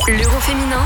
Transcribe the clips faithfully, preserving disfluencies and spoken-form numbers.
L'Euro féminin.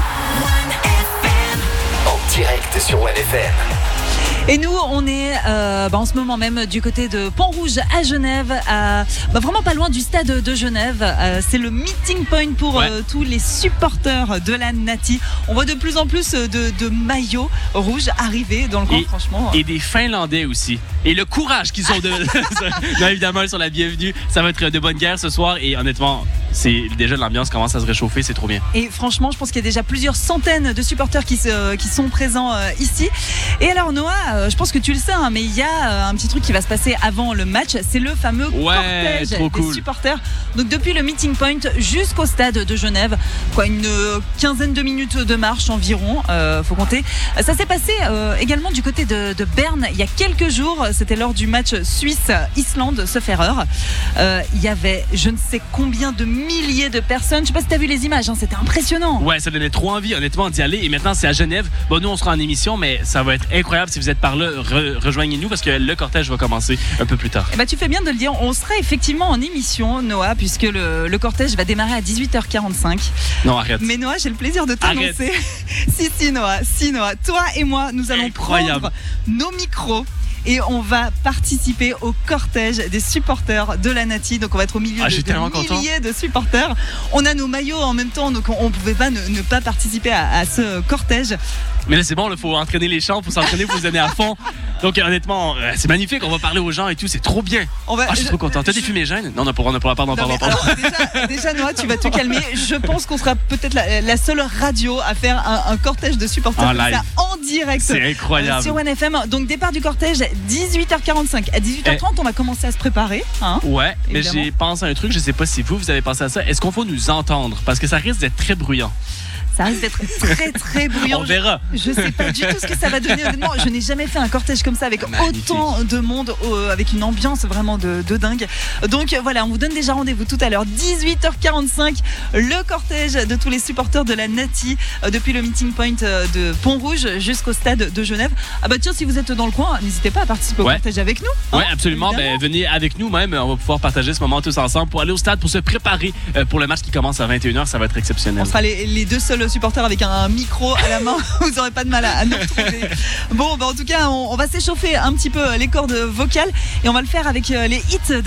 En direct sur One F M. Et nous, on est euh, bah, en ce moment même du côté de Pont-Rouge à Genève, à, bah, vraiment pas loin du stade de Genève. Euh, c'est le meeting point pour ouais. euh, tous les supporters de la Nati. On voit de plus en plus de, de maillots rouges arriver dans le coin, et, franchement. Et des Finlandais aussi. Et le courage qu'ils ont de... non, évidemment, ils sont la bienvenue. Ça va être de bonne guerre ce soir. Et honnêtement, c'est déjà l'ambiance commence à se réchauffer. C'est trop bien. Et franchement, je pense qu'il y a déjà plusieurs centaines de supporters qui, se, qui sont présents euh, ici. Et alors, Noah, euh, je pense que tu le sais, hein, mais il y a euh, un petit truc qui va se passer avant le match. C'est le fameux ouais, cortège des cool. supporters. Donc, depuis le meeting point jusqu'au stade de Genève, quoi, une euh, quinzaine de minutes de marche environ, euh, faut compter. Ça s'est passé euh, également du côté de, de Berne il y a quelques jours. C'était lors du match Suisse-Islande, sauf erreur. Euh, il y avait je ne sais combien de milliers de personnes. Je sais pas si tu as vu les images, hein, c'était impressionnant. Ouais, ça donnait trop envie, honnêtement, d'y aller. Et maintenant, c'est à Genève. Bon, nous, on sera en émission, mais ça va être incroyable. Si vous êtes par là, re- rejoignez-nous parce que le cortège va commencer un peu plus tard. Eh ben, tu fais bien de le dire. On sera effectivement en émission, Noah, puisque le, le cortège va démarrer à dix-huit heures quarante-cinq. Non, arrête. Mais Noah, j'ai le plaisir de t'annoncer. si, si, Noah, si, Noah. Toi et moi, nous allons incroyable. prendre nos micros. Et on va participer au cortège des supporters de la Nati. Donc on va être au milieu ah, de, de milliers content. de supporters. On a nos maillots en même temps, donc on ne pouvait pas ne, ne pas participer à, à ce cortège. Mais là c'est bon, il faut entraîner les chants, il faut s'entraîner, il faut se donner à fond. Donc honnêtement, c'est magnifique, on va parler aux gens et tout, c'est trop bien. On va, ah, je suis je, trop content. T'as je... des fumigènes? Non, on n'a pas, on n'a pas, pardon, pardon, pardon. Alors, déjà, déjà, Noah, tu vas te calmer. Je pense qu'on sera peut-être la, la seule radio à faire un, un cortège de supporters en, comme ça, en direct. C'est incroyable. Euh, sur One F M. Donc départ du cortège, dix-huit heures quarante-cinq. À dix-huit heures trente, eh. on va commencer à se préparer. Hein, ouais, évidemment. Mais j'ai pensé à un truc, je sais pas si vous, vous avez pensé à ça. Est-ce qu'on faut nous entendre? Parce que ça risque d'être très bruyant. Ça risque d'être très très bruyant. On verra. Je ne sais pas du tout ce que ça va donner. Honnêtement, je n'ai jamais fait un cortège comme ça avec magnifique. Autant de monde, euh, avec une ambiance vraiment de, de dingue. Donc voilà, on vous donne déjà rendez-vous tout à l'heure, dix-huit heures quarante-cinq, le cortège de tous les supporters de la Nati euh, depuis le meeting point euh, de Pont-Rouge jusqu'au stade de Genève. Ah bah tiens, si vous êtes dans le coin, n'hésitez pas à participer au ouais. cortège avec nous. Hein, oui, absolument. Ben, venez avec nous même. On va pouvoir partager ce moment tous ensemble pour aller au stade, pour se préparer euh, pour le match qui commence à vingt et une heures. Ça va être exceptionnel. On sera les, les deux seuls supporters avec un micro à la main, vous n'aurez pas de mal à, à nous retrouver. Bon, bah en tout cas, on, on va s'échauffer un petit peu les cordes vocales et on va le faire avec les hits